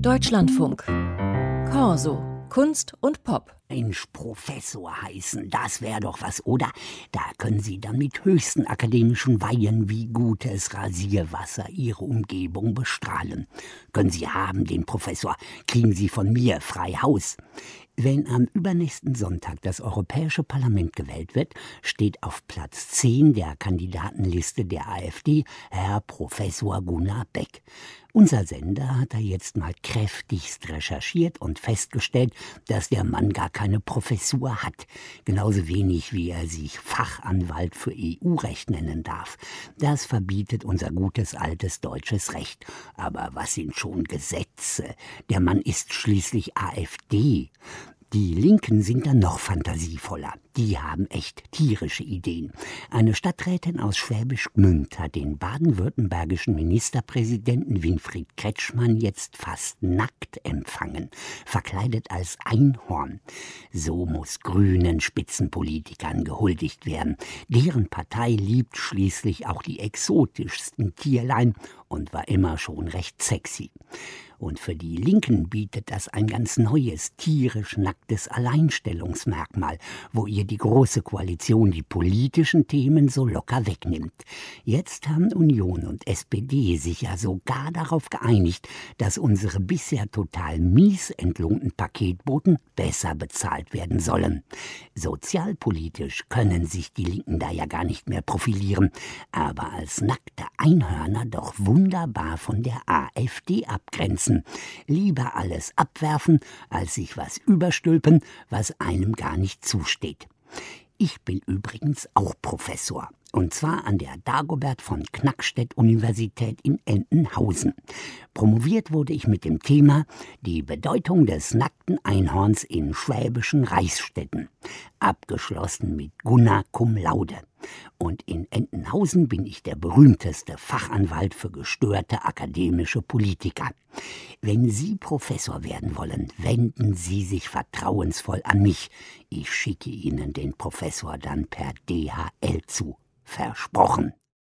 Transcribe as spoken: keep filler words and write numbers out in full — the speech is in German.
Deutschlandfunk. Corso. Kunst und Pop. Mensch, Professor heißen, das wäre doch was, oder? Da können Sie dann mit höchsten akademischen Weihen wie gutes Rasierwasser Ihre Umgebung bestrahlen. Können Sie haben, den Professor, kriegen Sie von mir frei Haus. Wenn am übernächsten Sonntag das Europäische Parlament gewählt wird, steht auf Platz zehn der Kandidatenliste der AfD Herr Professor Gunnar Beck. Unser Sender hat da jetzt mal kräftigst recherchiert und festgestellt, dass der Mann gar keine Professur hat. Genauso wenig, wie er sich Fachanwalt für E U-Recht nennen darf. Das verbietet unser gutes altes deutsches Recht. Aber was sind schon Gesetze? Der Mann ist schließlich AfD. Die Linken sind dann noch fantasievoller. Die haben echt tierische Ideen. Eine Stadträtin aus Schwäbisch Gmünd hat den baden-württembergischen Ministerpräsidenten Winfried Kretschmann jetzt fast nackt empfangen, verkleidet als Einhorn. So muss grünen Spitzenpolitikern gehuldigt werden. Deren Partei liebt schließlich auch die exotischsten Tierlein und war immer schon recht sexy. Und für die Linken bietet das ein ganz neues, tierisch nacktes Alleinstellungsmerkmal, wo ihr die Große Koalition die politischen Themen so locker wegnimmt. Jetzt haben Union und S P D sich ja sogar darauf geeinigt, dass unsere bisher total mies entlohnten Paketboten besser bezahlt werden sollen. Sozialpolitisch können sich die Linken da ja gar nicht mehr profilieren, aber als nackte Einhörner doch wunderbar von der AfD abgrenzen. Lieber alles abwerfen, als sich was überstülpen, was einem gar nicht zusteht. Ich bin übrigens auch Professor. Und zwar an der Dagobert von Knackstedt-Universität in Entenhausen. Promoviert wurde ich mit dem Thema Die Bedeutung des nackten Einhorns in schwäbischen Reichsstädten. Abgeschlossen mit Gunnar cum laude. Und in Entenhausen bin ich der berühmteste Fachanwalt für gestörte akademische Politiker. Wenn Sie Professor werden wollen, wenden Sie sich vertrauensvoll an mich. Ich schicke Ihnen den Professor dann per D H L zu. Versprochen.